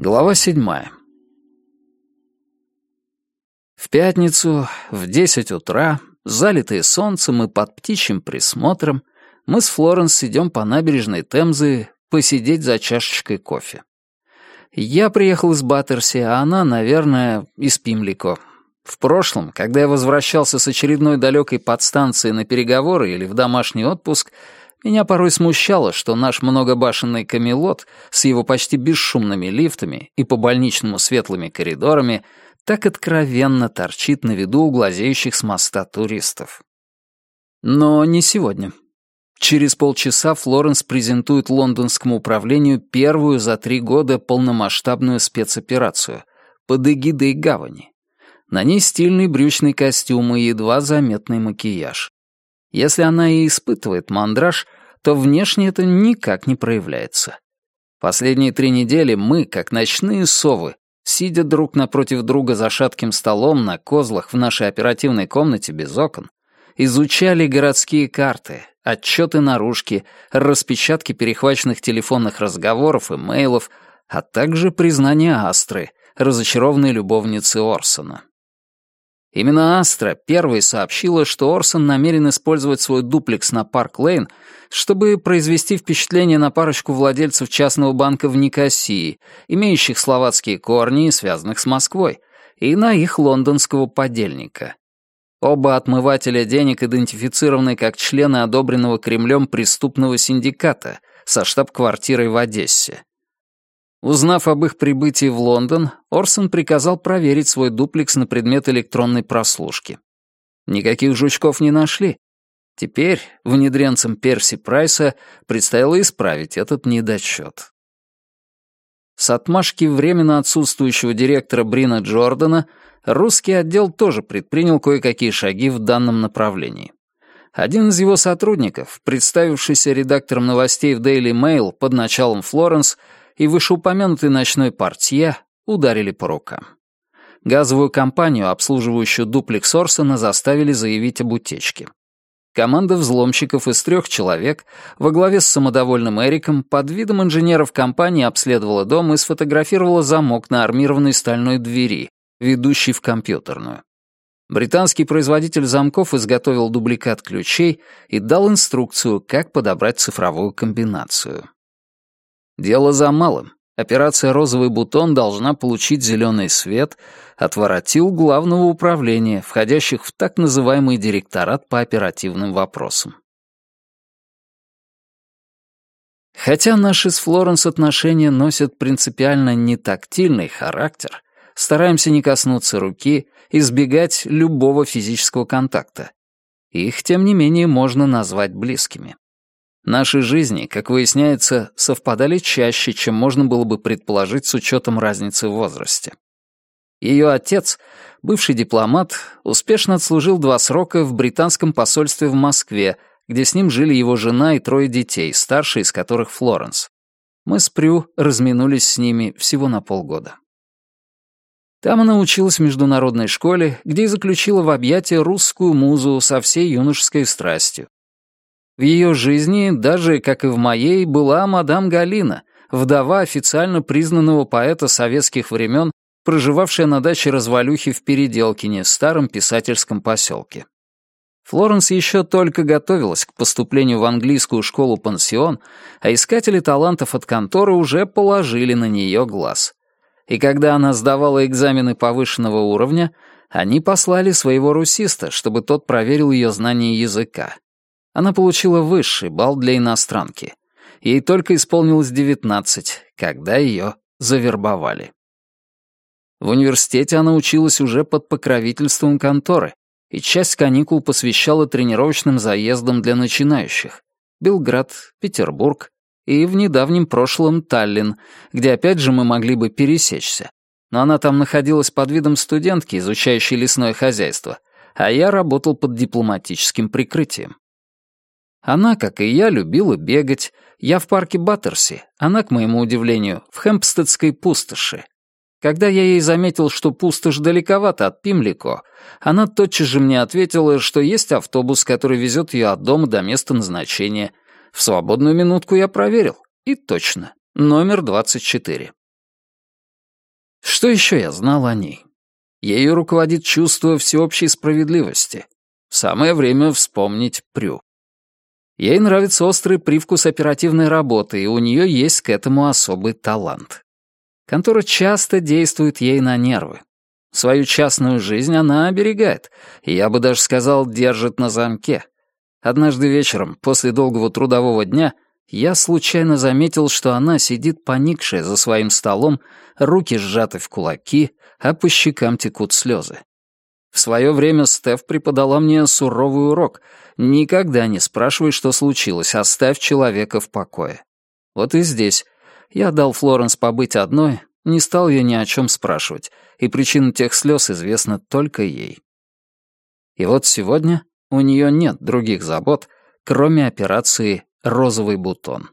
Глава 7. В пятницу в 10 утра, залитые солнцем и под птичьим присмотром, мы с Флоренс идем по набережной Темзы посидеть за чашечкой кофе. Я приехал из Баттерси, а она, наверное, из Пимлико. В прошлом, когда я возвращался с очередной далекой подстанции на переговоры или в домашний отпуск, меня порой смущало, что наш многобашенный Камелот с его почти бесшумными лифтами и по больничному светлыми коридорами так откровенно торчит на виду у глазеющих с моста туристов. Но не сегодня. Через полчаса Флоренс презентует лондонскому управлению первую за 3 года полномасштабную спецоперацию под эгидой гавани. На ней стильный брючный костюм и едва заметный макияж. Если она и испытывает мандраж, то внешне это никак не проявляется. Последние 3 недели мы, как ночные совы, сидя друг напротив друга за шатким столом на козлах в нашей оперативной комнате без окон, изучали городские карты, отчеты наружки, распечатки перехваченных телефонных разговоров и мейлов, а также признание Астры, разочарованной любовницы Орсона. Именно Астра первой сообщила, что Орсон намерен использовать свой дуплекс на Парк-Лейн, чтобы произвести впечатление на парочку владельцев частного банка в Никосии, имеющих словацкие корни и связанных с Москвой, и на их лондонского подельника. Оба отмывателя денег идентифицированы как члены одобренного Кремлем преступного синдиката со штаб-квартирой в Одессе. Узнав об их прибытии в Лондон, Орсон приказал проверить свой дуплекс на предмет электронной прослушки. Никаких жучков не нашли. Теперь внедренцам Перси Прайса предстояло исправить этот недочет. С отмашки временно отсутствующего директора Брина Джордана русский отдел тоже предпринял кое-какие шаги в данном направлении. Один из его сотрудников, представившийся редактором новостей в Daily Mail под началом Флоренс, и вышеупомянутый ночной портье ударили по рукам. Газовую компанию, обслуживающую дуплекс Орсона, заставили заявить об утечке. Команда взломщиков из 3 человек во главе с самодовольным Эриком под видом инженеров компании обследовала дом и сфотографировала замок на армированной стальной двери, ведущей в компьютерную. Британский производитель замков изготовил дубликат ключей и дал инструкцию, как подобрать цифровую комбинацию. Дело за малым. Операция «Розовый бутон» должна получить зеленый свет от воротил главного управления, входящих в так называемый директорат по оперативным вопросам. Хотя наши с Флоренс отношения носят принципиально не тактильный характер, стараемся не коснуться руки, избегать любого физического контакта. Их, тем не менее, можно назвать близкими. Наши жизни, как выясняется, совпадали чаще, чем можно было бы предположить с учетом разницы в возрасте. Ее отец, бывший дипломат, успешно отслужил 2 срока в британском посольстве в Москве, где с ним жили его жена и 3 детей, старший из которых Флоренс. Мы с Прю разминулись с ними всего на полгода. Там она училась в международной школе, где и заключила в объятия русскую музу со всей юношеской страстью. В ее жизни, даже как и в моей, была мадам Галина, вдова официально признанного поэта советских времен, проживавшая на даче развалюхи в Переделкине, старом писательском поселке. Флоренс еще только готовилась к поступлению в английскую школу-пансион, а искатели талантов от конторы уже положили на нее глаз. И когда она сдавала экзамены повышенного уровня, они послали своего русиста, чтобы тот проверил ее знание языка. Она получила высший балл для иностранки. Ей только исполнилось 19, когда ее завербовали. В университете она училась уже под покровительством конторы, и часть каникул посвящала тренировочным заездам для начинающих. Белград, Петербург и в недавнем прошлом Таллин, где опять же мы могли бы пересечься. Но она там находилась под видом студентки, изучающей лесное хозяйство, а я работал под дипломатическим прикрытием. Она, как и я, любила бегать. Я в парке Баттерси, она, к моему удивлению, в Хэмпстедской пустоши. Когда я ей заметил, что пустошь далековато от Пимлико, она тотчас же мне ответила, что есть автобус, который везет ее от дома до места назначения. В свободную минутку я проверил, и точно, номер 24. Что еще я знал о ней? Ею руководит чувство всеобщей справедливости. Самое время вспомнить Прю. Ей нравится острый привкус оперативной работы, и у нее есть к этому особый талант. Контора часто действует ей на нервы. Свою частную жизнь она оберегает, и я бы даже сказал, держит на замке. Однажды вечером, после долгого трудового дня, я случайно заметил, что она сидит поникшая за своим столом, руки сжаты в кулаки, а по щекам текут слезы. В свое время Стеф преподала мне суровый урок. Никогда не спрашивай, что случилось, оставь человека в покое. Вот и здесь. Я дал Флоренс побыть одной, не стал ее ни о чем спрашивать, и причина тех слез известна только ей. И вот сегодня у нее нет других забот, кроме операции «Розовый бутон».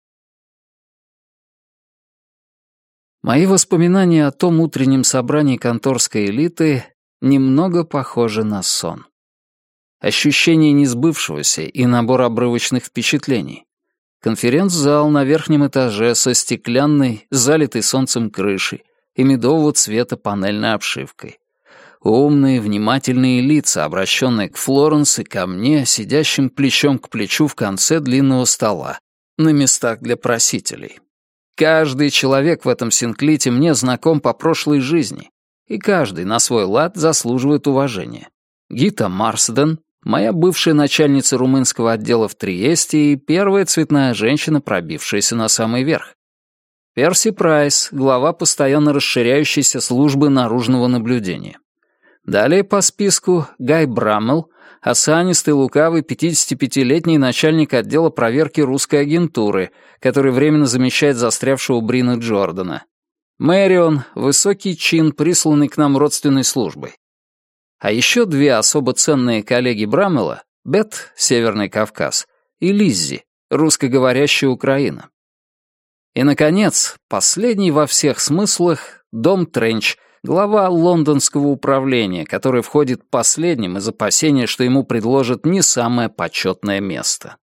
Мои воспоминания о том утреннем собрании конторской элиты немного похожи на сон. Ощущение несбывшегося и набор обрывочных впечатлений. Конференц-зал на верхнем этаже со стеклянной, залитой солнцем крышей и медового цвета панельной обшивкой. Умные, внимательные лица, обращенные к Флоренс и ко мне, сидящим плечом к плечу в конце длинного стола, на местах для просителей. Каждый человек в этом синклите мне знаком по прошлой жизни, и каждый на свой лад заслуживает уважения. Гита Марсден, моя бывшая начальница румынского отдела в Триесте и первая цветная женщина, пробившаяся на самый верх. Перси Прайс, глава постоянно расширяющейся службы наружного наблюдения. Далее по списку Гай Браммел, осанистый, лукавый, 55-летний начальник отдела проверки русской агентуры, который временно замещает застрявшего Брина Джордана. Мэрион, высокий чин, присланный к нам родственной службой. А еще две особо ценные коллеги Браммела, Бет, Северный Кавказ, и Лиззи, русскоговорящая Украина. И, наконец, последний во всех смыслах Дом Тренч, глава лондонского управления, который входит последним из опасения, что ему предложат не самое почетное место.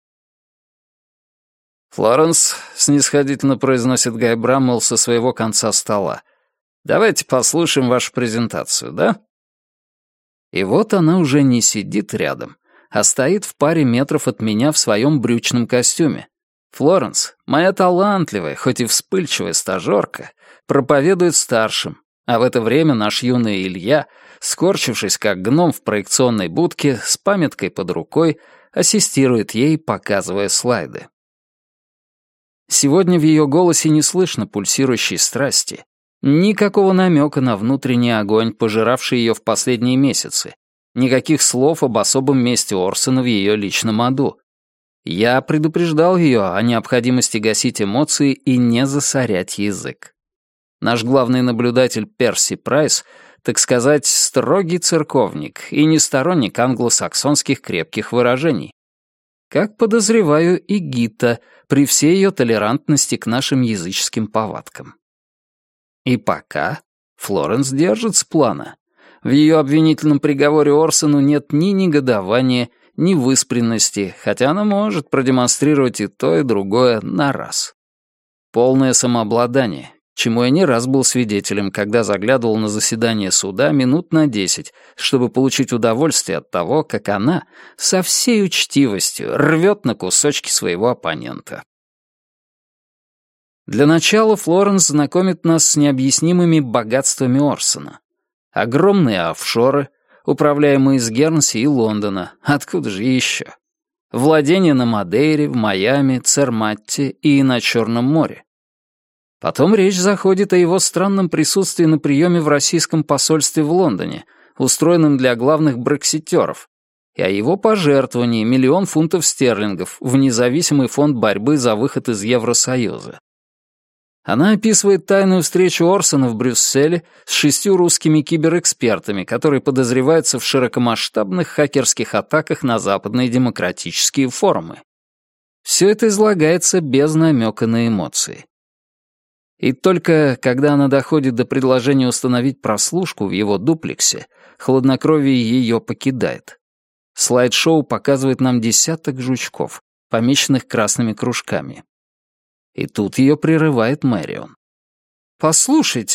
«Флоренс», — снисходительно произносит Гай Браммел со своего конца стола, «давайте послушаем вашу презентацию, да?» И вот она уже не сидит рядом, а стоит в паре метров от меня в своем брючном костюме. Флоренс, моя талантливая, хоть и вспыльчивая стажерка, проповедует старшим, а в это время наш юный Илья, скорчившись как гном в проекционной будке, с памяткой под рукой, ассистирует ей, показывая слайды. Сегодня в ее голосе не слышно пульсирующей страсти, никакого намека на внутренний огонь, пожиравший ее в последние месяцы, никаких слов об особом месте Орсона в ее личном аду. Я предупреждал ее о необходимости гасить эмоции и не засорять язык. Наш главный наблюдатель Перси Прайс, так сказать, строгий церковник и не сторонник англосаксонских крепких выражений. Как подозреваю и Гита, при всей ее толерантности к нашим языческим повадкам. И пока Флоренс держится плана. В ее обвинительном приговоре Орсону нет ни негодования, ни выспренности, хотя она может продемонстрировать и то, и другое на раз. Полное самообладание, чему я не раз был свидетелем, когда заглядывал на заседание суда минут на 10, чтобы получить удовольствие от того, как она со всей учтивостью рвет на кусочки своего оппонента. Для начала Флоренс знакомит нас с необъяснимыми богатствами Орсона. Огромные офшоры, управляемые из Гернси и Лондона, откуда же еще? Владения на Мадейре, в Майами, Церматте и на Черном море. Потом речь заходит о его странном присутствии на приеме в российском посольстве в Лондоне, устроенном для главных брекситеров, и о его пожертвовании 1 000 000 фунтов стерлингов в независимый фонд борьбы за выход из Евросоюза. Она описывает тайную встречу Орсона в Брюсселе с 6 русскими киберэкспертами, которые подозреваются в широкомасштабных хакерских атаках на западные демократические форумы. Все это излагается без намека на эмоции. И только когда она доходит до предложения установить прослушку в его дуплексе, хладнокровие ее покидает. Слайд-шоу показывает нам десяток жучков, помеченных красными кружками. И тут ее прерывает Мэрион. «Послушайте»,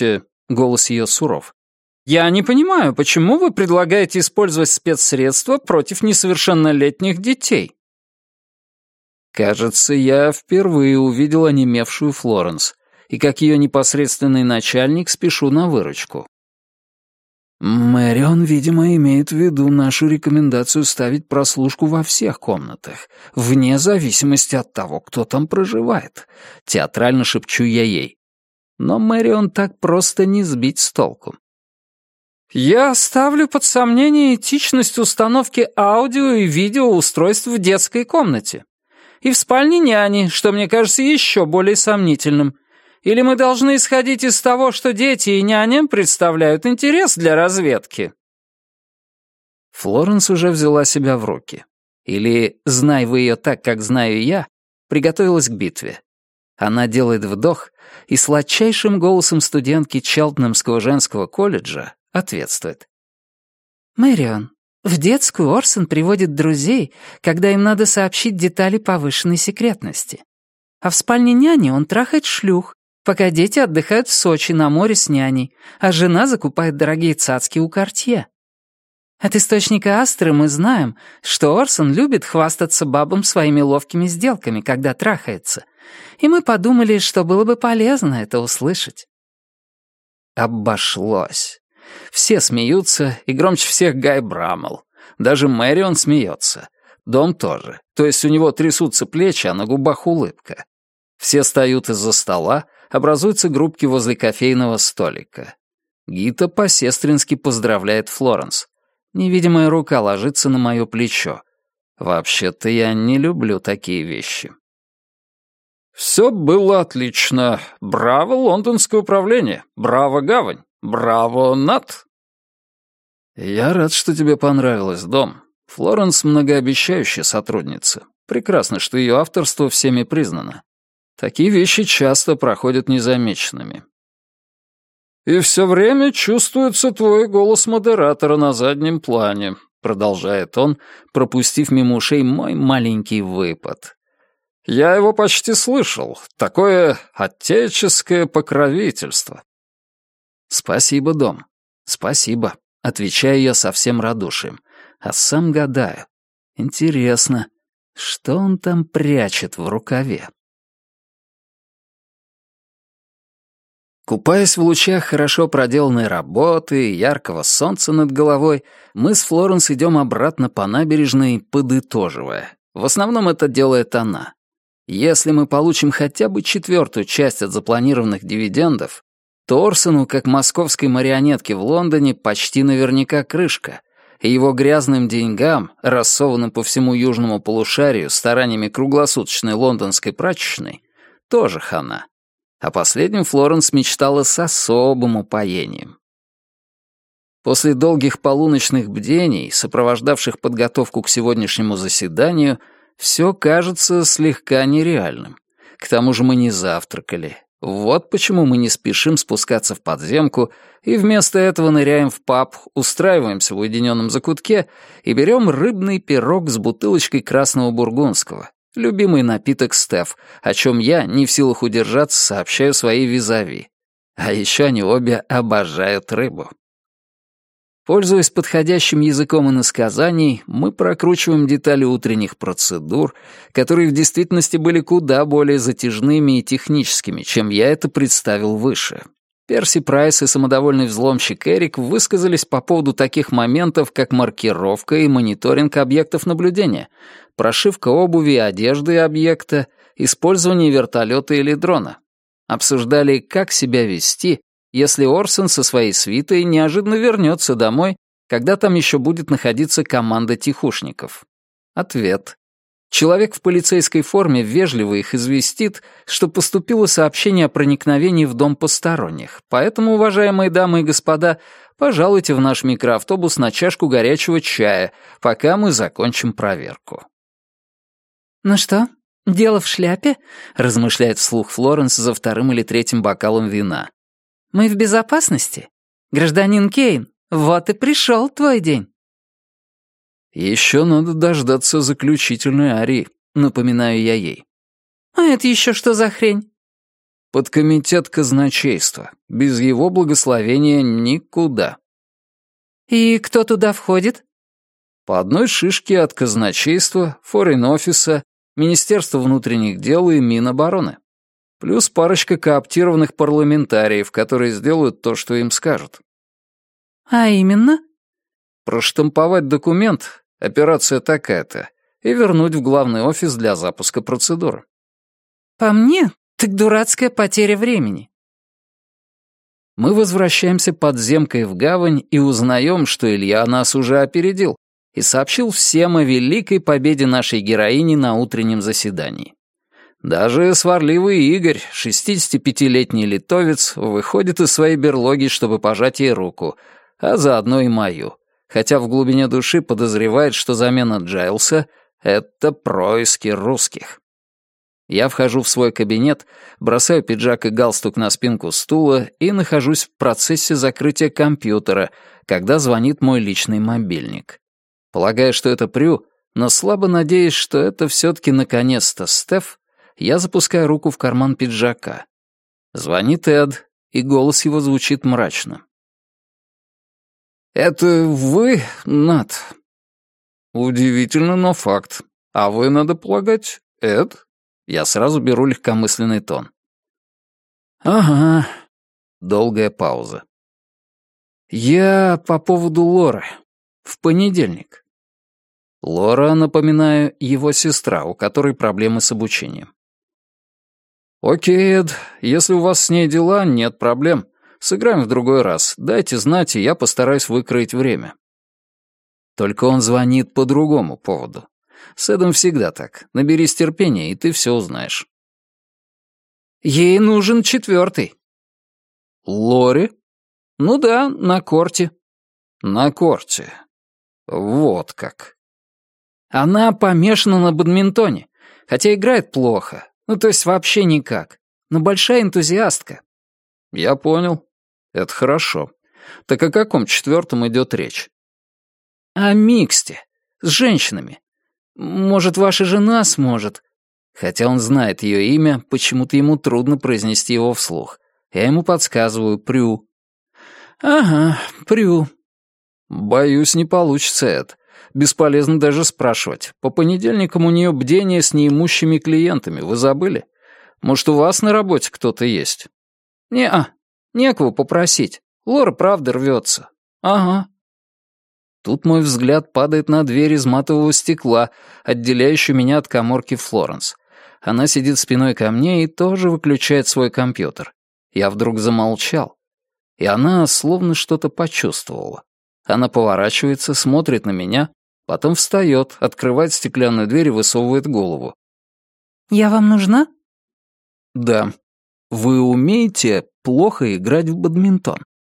Голос ее суров. «Я не понимаю, почему вы предлагаете использовать спецсредства против несовершеннолетних детей?» Кажется, я впервые увидел онемевшую Флоренс, и как ее непосредственный начальник спешу на выручку. Мэрион, видимо, имеет в виду нашу рекомендацию ставить прослушку во всех комнатах, вне зависимости от того, кто там проживает. Театрально шепчу я ей. Но Мэрион так просто не сбить с толку. «Я ставлю под сомнение этичность установки аудио и видеоустройств в детской комнате. И в спальне няни, что мне кажется еще более сомнительным. Или мы должны исходить из того, что дети и няня представляют интерес для разведки?» Флоренс уже взяла себя в руки. Или, знай вы ее так, как знаю я, приготовилась к битве. Она делает вдох и сладчайшим голосом студентки Челтнемского женского колледжа ответствует. «Мэрион, в детскую Орсон приводит друзей, когда им надо сообщить детали повышенной секретности. А в спальне няни он трахает шлюх, пока дети отдыхают в Сочи на море с няней, а жена закупает дорогие цацки у Картье. От источника Астры мы знаем, что Орсон любит хвастаться бабам своими ловкими сделками, когда трахается, и мы подумали, что было бы полезно это услышать». Обошлось. Все смеются, и громче всех Гай Браммел. Даже Мэрион смеется. Дом тоже. То есть у него трясутся плечи, а на губах улыбка. Все встают из-за стола, образуются группки возле кофейного столика. Гита по-сестрински поздравляет Флоренс. Невидимая рука ложится на мое плечо. Вообще-то я не люблю такие вещи. «Все было отлично. Браво, лондонское управление. Браво, гавань. Браво, Нат!» «Я рад, что тебе понравилось, Дом. Флоренс — многообещающая сотрудница. Прекрасно, что ее авторство всеми признано. Такие вещи часто проходят незамеченными. И все время чувствуется твой голос модератора на заднем плане», — продолжает он, пропустив мимо ушей мой маленький выпад. «Я его почти слышал. Такое отеческое покровительство». «Спасибо, Дом. Спасибо», — отвечаю я со всем радушием, а сам гадаю. Интересно, что он там прячет в рукаве? Купаясь в лучах хорошо проделанной работы и яркого солнца над головой, мы с Флоренс идем обратно по набережной, подытоживая. В основном это делает она. Если мы получим хотя бы 1/4 часть от запланированных дивидендов, то Орсону, как московской марионетке в Лондоне, почти наверняка крышка, и его грязным деньгам, рассованным по всему южному полушарию стараниями круглосуточной лондонской прачечной, тоже хана. О последнем Флоренс мечтала с особым упоением. После долгих полуночных бдений, сопровождавших подготовку к сегодняшнему заседанию, все кажется слегка нереальным. К тому же мы не завтракали. Вот почему мы не спешим спускаться в подземку и вместо этого ныряем в паб, устраиваемся в уединенном закутке и берем рыбный пирог с бутылочкой красного бургундского, любимый напиток Стеф, о чем я, не в силах удержаться, сообщаю своей визави. А еще они обе обожают рыбу. Пользуясь подходящим языком иносказаний, мы прокручиваем детали утренних процедур, которые в действительности были куда более затяжными и техническими, чем я это представил выше. Перси Прайс и самодовольный взломщик Эрик высказались по поводу таких моментов, как маркировка и мониторинг объектов наблюдения, прошивка обуви и одежды объекта, использование вертолета или дрона. Обсуждали, как себя вести, если Орсон со своей свитой неожиданно вернется домой, когда там еще будет находиться команда тихушников. Ответ. Человек в полицейской форме вежливо их известит, что поступило сообщение о проникновении в дом посторонних, поэтому, уважаемые дамы и господа, пожалуйте в наш микроавтобус на чашку горячего чая, пока мы закончим проверку. «Ну что, дело в шляпе?» — размышляет вслух Флоренс за 2-м или 3-м бокалом вина. «Мы в безопасности? Гражданин Кейн, вот и пришел твой день». «Еще надо дождаться заключительной арии», — напоминаю я ей. «А это еще что за хрень?» Подкомитет казначейства. Без его благословения никуда. И кто туда входит? По одной шишке от казначейства, форин-офиса, Министерства внутренних дел и Минобороны. Плюс парочка кооптированных парламентариев, которые сделают то, что им скажут. А именно? Проштамповать документ, операция такая-то, и вернуть в главный офис для запуска процедуры. По мне, так дурацкая потеря времени. Мы возвращаемся подземкой в гавань и узнаем, что Илья нас уже опередил и сообщил всем о великой победе нашей героини на утреннем заседании. Даже сварливый Игорь, 65-летний литовец, выходит из своей берлоги, чтобы пожать ей руку, а заодно и мою, хотя в глубине души подозревает, что замена Джайлса — это происки русских. Я вхожу в свой кабинет, бросаю пиджак и галстук на спинку стула и нахожусь в процессе закрытия компьютера, когда звонит мой личный мобильник. Полагая, что это Прю, но слабо надеясь, что это все-таки наконец-то Стеф, я запускаю руку в карман пиджака. Звонит Эд, и голос его звучит мрачно. «Это вы, Нат?» «Удивительно, но факт. А вы, надо полагать, Эд?» Я сразу беру легкомысленный тон. «Ага». Долгая пауза. «Я по поводу Лоры. В понедельник». Лора, напоминаю, его сестра, у которой проблемы с обучением. «Окей, Эд, если у вас с ней дела, нет проблем. Сыграем в другой раз. Дайте знать, и я постараюсь выкроить время». Только он звонит по другому поводу. С Эдом всегда так. Наберись терпения, и ты все узнаешь. «Ей нужен 4-й». «Лори?» «Ну да, на корте». «На корте. Вот как». «Она помешана на бадминтоне, хотя играет плохо. Ну, то есть вообще никак. Но большая энтузиастка». «Я понял. Это хорошо. Так о каком 4-м идет речь?» «О миксте. С женщинами. Может, ваша жена сможет?» Хотя он знает ее имя, почему-то ему трудно произнести его вслух. Я ему подсказываю Прю. «Ага, Прю». «Боюсь, не получится, Эд. Бесполезно даже спрашивать. По понедельникам у нее бдение с неимущими клиентами, вы забыли? Может, у вас на работе кто-то есть?» «Не-а, некого попросить. Лора правда рвется». «Ага». Тут мой взгляд падает на дверь из матового стекла, отделяющую меня от каморки Флоренс. Она сидит спиной ко мне и тоже выключает свой компьютер. Я вдруг замолчал. И она словно что-то почувствовала. Она поворачивается, смотрит на меня, потом встает, открывает стеклянную дверь и высовывает голову. «Я вам нужна?» «Да. Вы умеете плохо играть в бадминтон?»